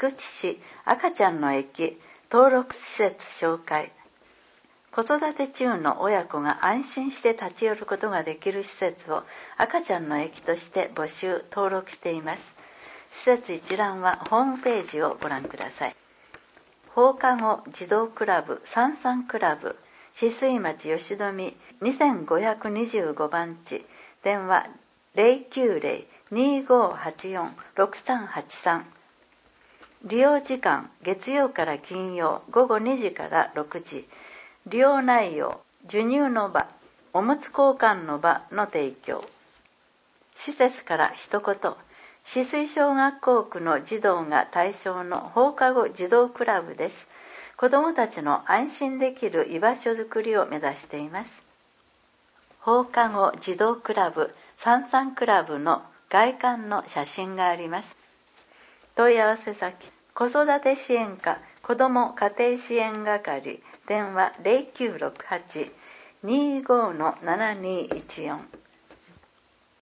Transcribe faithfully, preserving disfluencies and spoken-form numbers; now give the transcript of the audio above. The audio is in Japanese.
菊池市赤ちゃんの駅登録施設紹介。子育て中の親子が安心して立ち寄ることができる施設を赤ちゃんの駅として募集登録しています。施設一覧はホームページをご覧ください。放課後児童クラブさんさんクラブ止水町吉富にせんごひゃくにじゅうごばん地、電話 ゼロきゅうゼロ にーごーはちよん ろくさんはちさん。利用時間月曜から金曜午後にじからろくじ。利用内容授乳の場、おむつ交換の場の提供。施設から一言。止水小学校区の児童が対象の放課後児童クラブです。子どもたちの安心できる居場所づくりを目指しています。放課後児童クラブさんさんクラブの外観の写真があります。問い合わせ先、子育て支援課子ども家庭支援係、電話 ゼロきゅうろくはち にーごーのななにーいちよん。